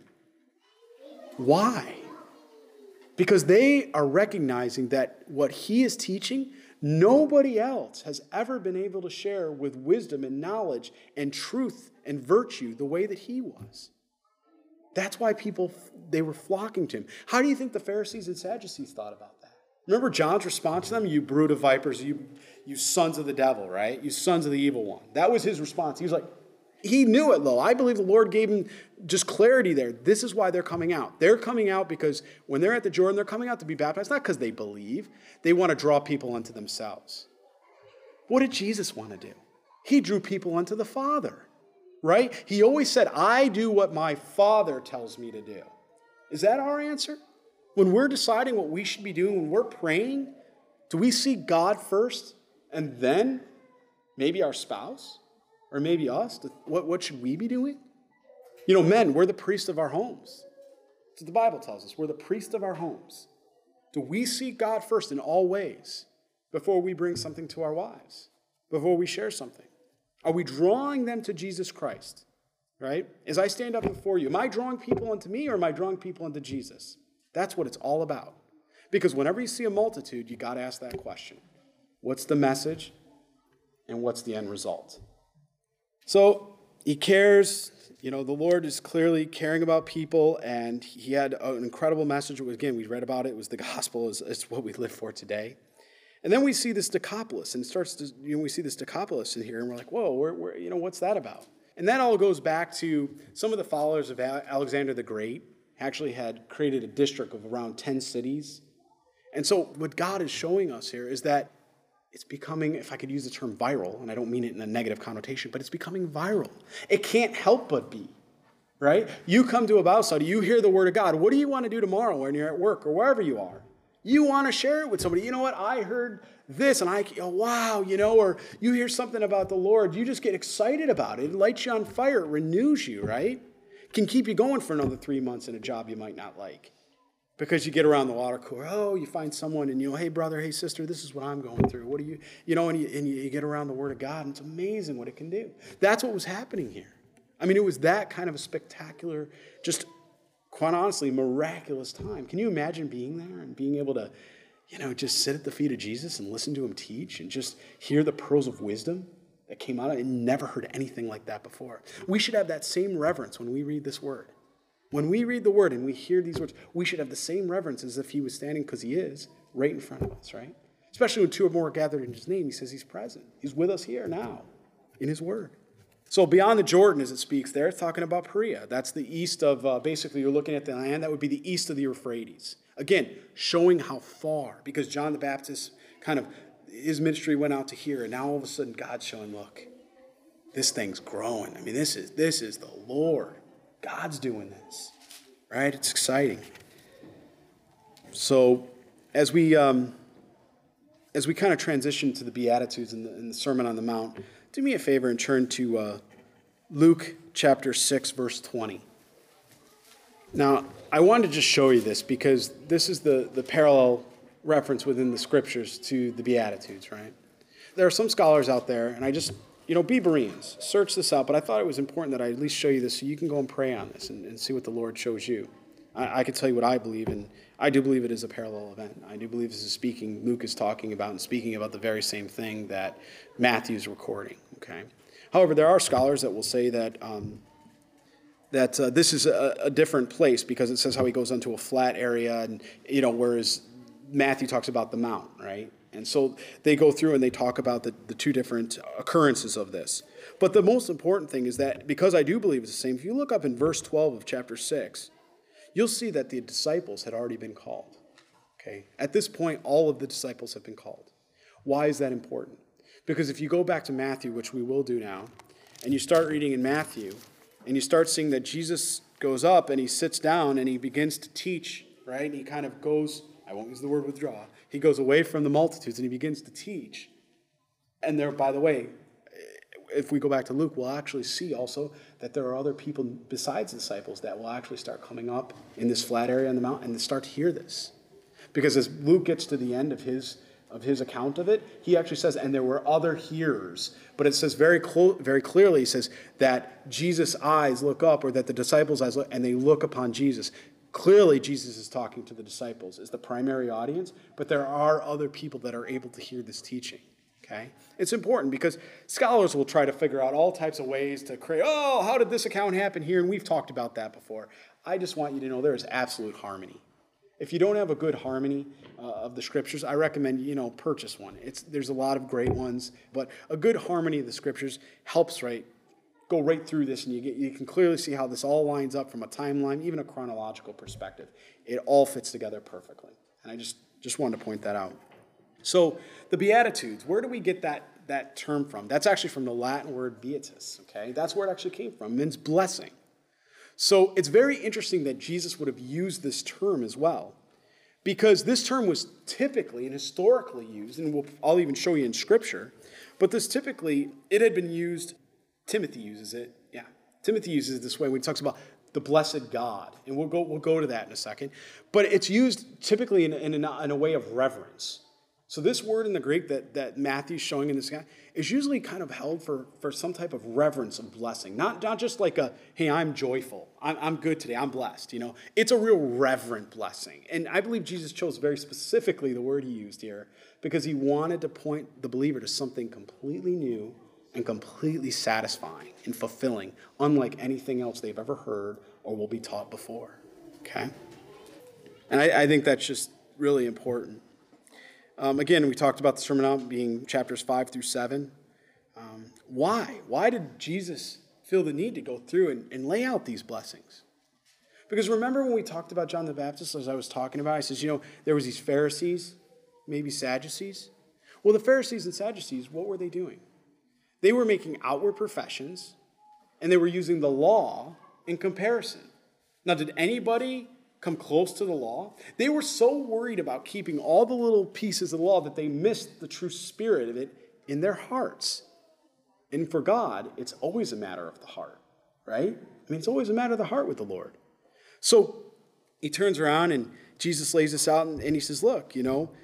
A: Why? Because they are recognizing that what he is teaching, nobody else has ever been able to share with wisdom and knowledge and truth and virtue the way that he was. That's why they were flocking to him. How do you think the Pharisees and Sadducees thought about that? Remember John's response to them? You brood of vipers, you sons of the devil, right? You sons of the evil one. That was his response. He was like, he knew it, though. I believe the Lord gave him just clarity there. This is why they're coming out. They're coming out because when they're at the Jordan, they're coming out to be baptized, not because they believe. They want to draw people unto themselves. What did Jesus want to do? He drew people unto the Father, right? He always said, I do what my Father tells me to do. Is that our answer? When we're deciding what we should be doing, when we're praying, do we seek God first and then maybe our spouse? Or maybe us? What should we be doing? Men, we're the priest of our homes. That's what the Bible tells us. We're the priest of our homes. Do we seek God first in all ways before we bring something to our wives? Before we share something? Are we drawing them to Jesus Christ? Right? As I stand up before you, am I drawing people unto me or am I drawing people unto Jesus? That's what it's all about. Because whenever you see a multitude, you got to ask that question. What's the message and what's the end result? So he cares, the Lord is clearly caring about people, and he had an incredible message. Again, we read about it. It was the gospel. It's what we live for today. And then we see this Decapolis, and we see this Decapolis in here, and we're like, whoa, what's that about? And that all goes back to some of the followers of Alexander the Great actually had created a district of around 10 cities. And so what God is showing us here is that it's becoming, if I could use the term viral, and I don't mean it in a negative connotation, but it's becoming viral. It can't help but be, right? You come to a Bible study, you hear the word of God. What do you want to do tomorrow when you're at work or wherever you are? You want to share it with somebody. You know what? I heard this, and wow, or you hear something about the Lord. You just get excited about it. It lights you on fire. It renews you, right? It can keep you going for another 3 months in a job you might not like. Because you get around the water cooler, you find someone and hey brother, hey sister, this is what I'm going through. What do you, and you get around the Word of God, and it's amazing what it can do. That's what was happening here. I mean, it was that kind of a spectacular, just quite honestly, miraculous time. Can you imagine being there and being able to, just sit at the feet of Jesus and listen to him teach and just hear the pearls of wisdom that came out of it? And never heard anything like that before. We should have that same reverence when we read this word. When we read the word and we hear these words, we should have the same reverence as if he was standing, because he is, right in front of us, right? Especially when two or more are gathered in his name, he says he's present. He's with us here now in his word. So beyond the Jordan, as it speaks there, it's talking about Perea. That's the east of, basically you're looking at the land, that would be the east of the Euphrates. Again, showing how far, because John the Baptist his ministry went out to here, and now all of a sudden God's showing, look, this thing's growing. I mean, this is the Lord. God's doing this, right? It's exciting. So as we kind of transition to the Beatitudes and the Sermon on the Mount, do me a favor and turn to Luke chapter 6, verse 20. Now, I wanted to just show you this because this is the parallel reference within the scriptures to the Beatitudes, right? There are some scholars out there, and I just, be Bereans. Search this out, but I thought it was important that I at least show you this so you can go and pray on this and see what the Lord shows you. I can tell you what I believe, and I do believe it is a parallel event. I do believe this is Luke is talking about and speaking about the very same thing that Matthew is recording, okay? However, there are scholars that will say that this is a different place because it says how he goes onto a flat area, and whereas Matthew talks about the mount, right? And so they go through and they talk about the two different occurrences of this. But the most important thing is that because I do believe it's the same, if you look up in verse 12 of chapter 6, you'll see that the disciples had already been called. Okay? At this point, all of the disciples have been called. Why is that important? Because if you go back to Matthew, which we will do now, and you start reading in Matthew, and you start seeing that Jesus goes up and he sits down and he begins to teach, right? And he kind of goes, I won't use the word withdraw, he goes away from the multitudes and he begins to teach. And there, by the way, if we go back to Luke, we'll actually see also that there are other people besides the disciples that will actually start coming up in this flat area on the mountain and start to hear this. Because as Luke gets to the end of his account of it, he actually says, and there were other hearers. But it says very clearly, he says that Jesus' eyes look up, or that the disciples' eyes look, and they look upon Jesus. Clearly, Jesus is talking to the disciples as the primary audience, but there are other people that are able to hear this teaching. Okay? It's important because scholars will try to figure out all types of ways to create, how did this account happen here? And we've talked about that before. I just want you to know there is absolute harmony. If you don't have a good harmony of the scriptures, I recommend, purchase one. There's a lot of great ones, but a good harmony of the scriptures helps, go right through this, and you can clearly see how this all lines up from a timeline, even a chronological perspective. It all fits together perfectly. And I just wanted to point that out. So the Beatitudes, where do we get that term from? That's actually from the Latin word beatus, okay? That's where it actually came from. It means blessing. So it's very interesting that Jesus would have used this term as well, because this term was typically and historically used, and I'll even show you in Scripture, but it had been used, Timothy uses it, yeah. Timothy uses it this way when he talks about the blessed God, and we'll go to that in a second. But it's used typically in a way of reverence. So this word in the Greek that Matthew's showing in this guy is usually kind of held for some type of reverence of blessing. Not just like hey, I'm joyful. I'm good today. I'm blessed. It's a real reverent blessing. And I believe Jesus chose very specifically the word he used here because he wanted to point the believer to something completely new and completely satisfying and fulfilling, unlike anything else they've ever heard or will be taught before. Okay? And I think that's just really important. Again, we talked about the Sermon on the Mount being chapters 5 through 7. Why? Why did Jesus feel the need to go through and lay out these blessings? Because remember when we talked about John the Baptist, as I was talking about, I says, there was these Pharisees, maybe Sadducees. Well, the Pharisees and Sadducees, what were they doing? They were making outward professions, and they were using the law in comparison. Now, did anybody come close to the law? They were so worried about keeping all the little pieces of the law that they missed the true spirit of it in their hearts. And for God, it's always a matter of the heart, right? It's always a matter of the heart with the Lord. So he turns around and Jesus lays this out and he says, look,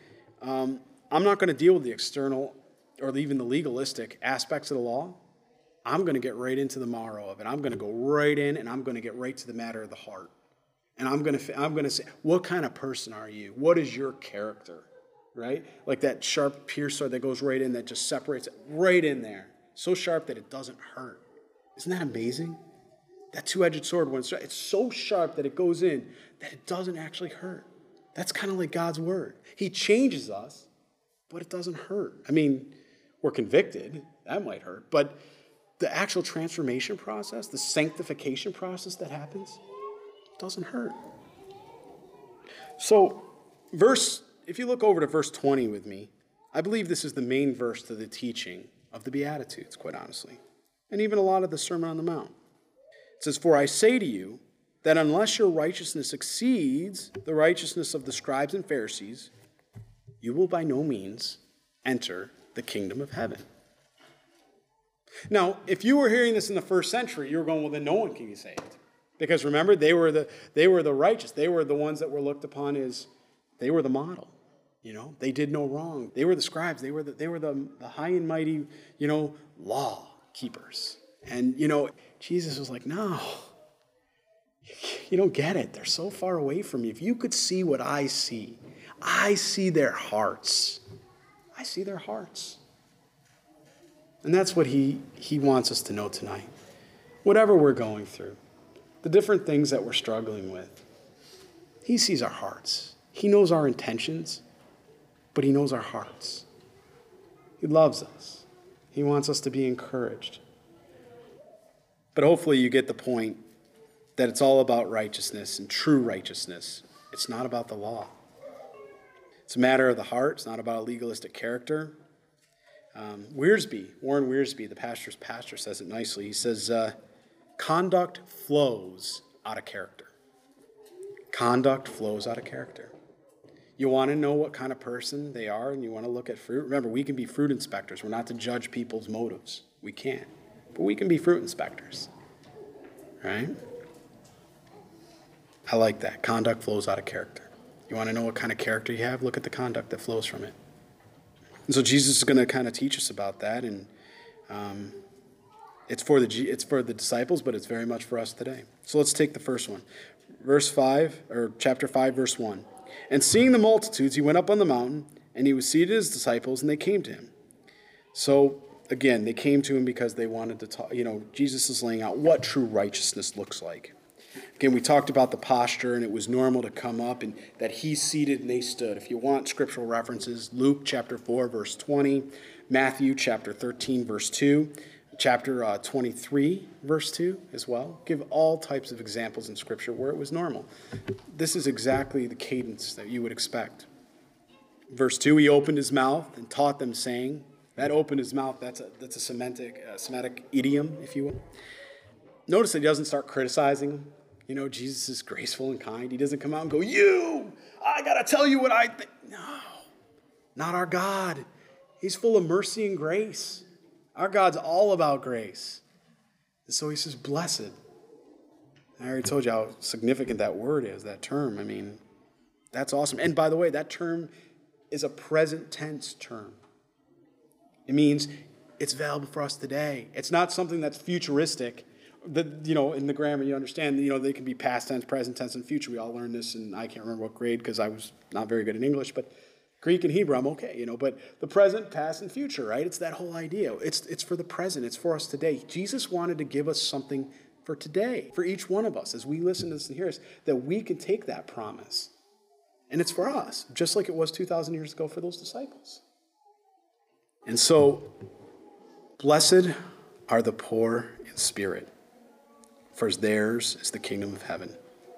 A: I'm not going to deal with the external or even the legalistic aspects of the law. I'm going to get right into the marrow of it. I'm going to go right in and I'm going to get right to the matter of the heart. And I'm going to say, what kind of person are you? What is your character, right? Like that sharp piercer that goes right in, that just separates it right in there. So sharp that it doesn't hurt. Isn't that amazing? That two-edged sword, it's so sharp that it goes in, that it doesn't actually hurt. That's kind of like God's word. He changes us, but it doesn't hurt. We're convicted. That might hurt. But the actual transformation process, the sanctification process that happens, doesn't hurt. So, if you look over to verse 20 with me, I believe this is the main verse to the teaching of the Beatitudes, quite honestly, and even a lot of the Sermon on the Mount. It says, "For I say to you that unless your righteousness exceeds the righteousness of the scribes and Pharisees, you will by no means enter the kingdom of heaven." Now, if you were hearing this in the first century, you were going, well, then no one can be saved. Because remember, they were the righteous. They were the ones that were looked upon as, they were the model. They did no wrong. They were the scribes. They were the high and mighty, law keepers. And, Jesus was like, no, you don't get it. They're so far away from me. If you could see what I see their hearts. I see their hearts. And that's what he wants us to know tonight. Whatever we're going through, the different things that we're struggling with, he sees our hearts. He knows our intentions, but he knows our hearts. He loves us. He wants us to be encouraged. But hopefully you get the point that it's all about righteousness and true righteousness. It's not about the law. It's a matter of the heart. It's not about a legalistic character. Warren Wiersbe, the pastor's pastor, says it nicely. He says, conduct flows out of character. Conduct flows out of character. You want to know what kind of person they are and you want to look at fruit? Remember, we can be fruit inspectors. We're not to judge people's motives. We can't. But we can be fruit inspectors. Right? I like that. Conduct flows out of character. You want to know what kind of character you have? Look at the conduct that flows from it. And so Jesus is going to kind of teach us about that. And it's for the disciples, but it's very much for us today. So let's take the first one. Chapter 5, verse 1. And seeing the multitudes, he went up on the mountain, and he was seated his disciples, and they came to him. So, again, they came to him because they wanted to talk. Jesus is laying out what true righteousness looks like. Again, we talked about the posture, and it was normal to come up, and that he seated and they stood. If you want scriptural references, Luke chapter 4, verse 20, Matthew chapter 13, verse 2, chapter 23, verse 2 as well. Give all types of examples in Scripture where it was normal. This is exactly the cadence that you would expect. Verse 2, he opened his mouth and taught them, saying, that opened his mouth, that's a Semitic idiom, if you will. Notice that he doesn't start criticizing them. Jesus is graceful and kind. He doesn't come out and go, I got to tell you what I think. No, not our God. He's full of mercy and grace. Our God's all about grace. And so he says, blessed. I already told you how significant that word is, that term. I mean, that's awesome. And by the way, that term is a present tense term. It means it's available for us today. It's not something that's futuristic. In the grammar, you understand, they can be past tense, present tense, and future. We all learned this, and I can't remember what grade because I was not very good in English, but Greek and Hebrew, I'm okay, but the present, past, and future, right? It's that whole idea. It's for the present. It's for us today. Jesus wanted to give us something for today, for each one of us, as we listen to this and hear this, that we can take that promise. And it's for us, just like it was 2,000 years ago for those disciples. And so, blessed are the poor in spirit, for theirs is the kingdom of heaven.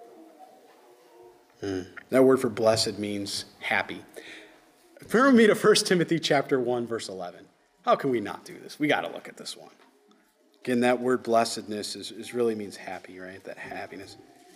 A: That word for blessed means happy. Turn with me to 1 Timothy chapter 1, verse 11. How can we not do this? We got to look at this one. Again, that word blessedness is really means happy, right? That happiness.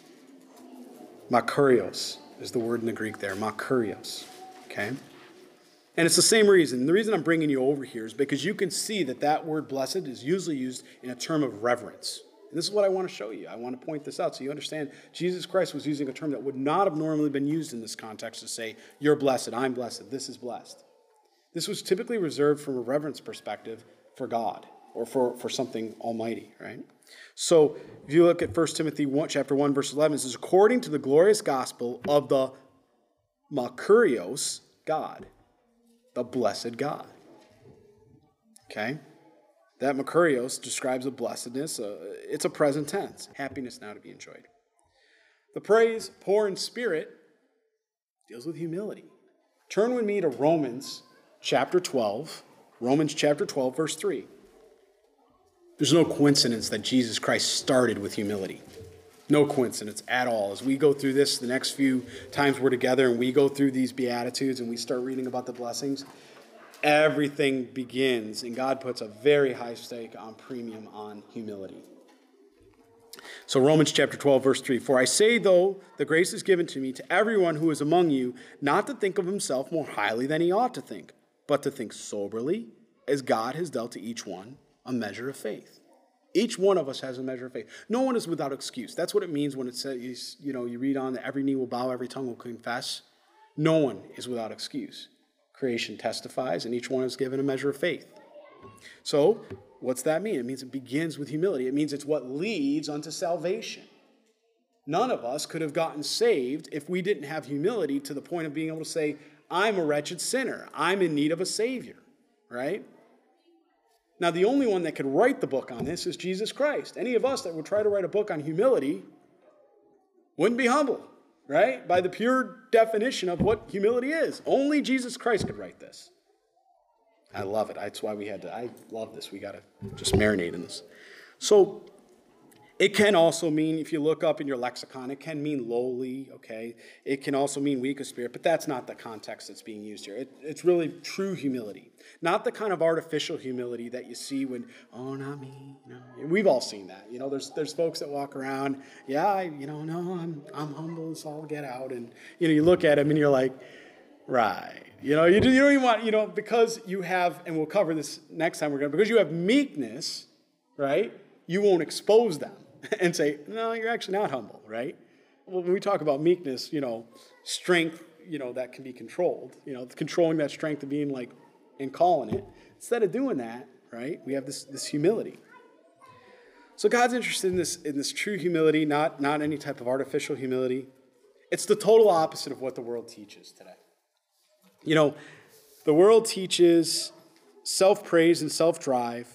A: Makarios is the word in the Greek there. Makarios. Okay? And it's the same reason. The reason I'm bringing you over here is because you can see that word blessed is usually used in a term of reverence. And this is what I want to show you. I want to point this out so you understand Jesus Christ was using a term that would not have normally been used in this context to say, you're blessed, I'm blessed, this is blessed. This was typically reserved from a reverence perspective for God or for something almighty, right? So if you look at 1 Timothy chapter 1, verse 11, it says, according to the glorious gospel of the Makarios God, the blessed God. Okay? That Makarios describes a blessedness. It's a present tense. Happiness now to be enjoyed. The phrase poor in spirit deals with humility. Turn with me to Romans chapter 12. Romans chapter 12, verse 3. There's no coincidence that Jesus Christ started with humility. No coincidence at all. As we go through this, the next few times we're together and we go through these Beatitudes and we start reading about the blessings, everything begins, and God puts a very high stake on premium on humility. So Romans chapter 12, verse 3, for I say, though the grace is given to me, to everyone who is among you, not to think of himself more highly than he ought to think, but to think soberly, as God has dealt to each one a measure of faith. Each one of us has a measure of faith. No one is without excuse. That's what it means when it says, you read on that every knee will bow, every tongue will confess. No one is without excuse. Creation testifies, and each one is given a measure of faith. So, what's that mean? It means it begins with humility. It means it's what leads unto salvation. None of us could have gotten saved if we didn't have humility to the point of being able to say, I'm a wretched sinner. I'm in need of a Savior, right? Now, the only one that could write the book on this is Jesus Christ. Any of us that would try to write a book on humility wouldn't be humble, right? By the pure definition of what humility is. Only Jesus Christ could write this. I love it. That's why I love this. We got to just marinate in this. So, it can also mean, if you look up in your lexicon, it can mean lowly, okay? It can also mean weak of spirit, but that's not the context that's being used here. It's really true humility. Not the kind of artificial humility that you see when, oh, not me. We've all seen that. There's folks that walk around, I'm humble as all get out. And, you look at them and you're like, right. You don't even want, because you have, and we'll cover this next time because you have meekness, right? You won't expose them and say, no, you're actually not humble, right? Well, when we talk about meekness, strength, that can be controlled, controlling that strength of being and calling it. Instead of doing that, right, we have this humility. So God's interested in this true humility, not any type of artificial humility. It's the total opposite of what the world teaches today. The world teaches self-praise and self-drive.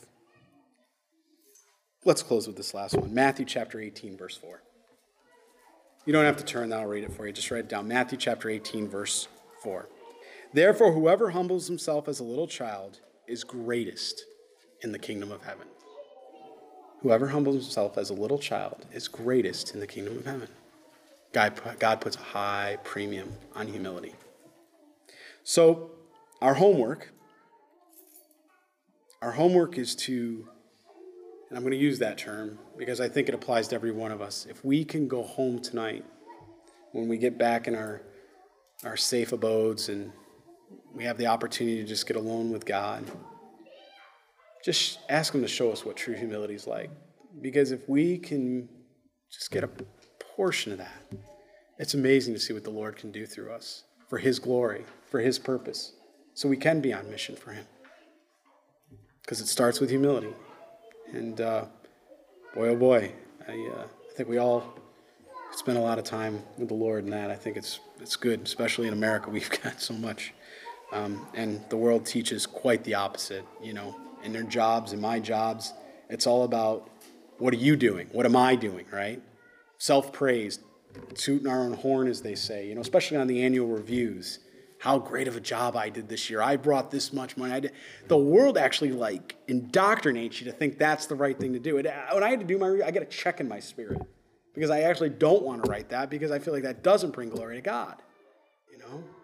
A: Let's close with this last one. Matthew chapter 18, verse 4. You don't have to turn that. I'll read it for you. Just write it down. Matthew chapter 18, verse 4. Therefore, whoever humbles himself as a little child is greatest in the kingdom of heaven. Whoever humbles himself as a little child is greatest in the kingdom of heaven. God puts a high premium on humility. So, our homework is to, and I'm going to use that term because I think it applies to every one of us. If we can go home tonight, when we get back in our safe abodes and we have the opportunity to just get alone with God, just ask Him to show us what true humility is like. Because if we can just get a portion of that, it's amazing to see what the Lord can do through us for His glory, for His purpose, so we can be on mission for Him. Because it starts with humility. And boy, oh boy, I think we all spend a lot of time with the Lord in that. I think it's good, especially in America. We've got so much. And the world teaches quite the opposite, in their jobs, in my jobs. It's all about, what are you doing? What am I doing, right? Self-praise, tooting our own horn, as they say, especially on the annual reviews. How great of a job I did this year. I brought this much money. The world actually indoctrinates you to think that's the right thing to do. When I had to do my review, I got a check in my spirit because I actually don't want to write that because I feel like that doesn't bring glory to God.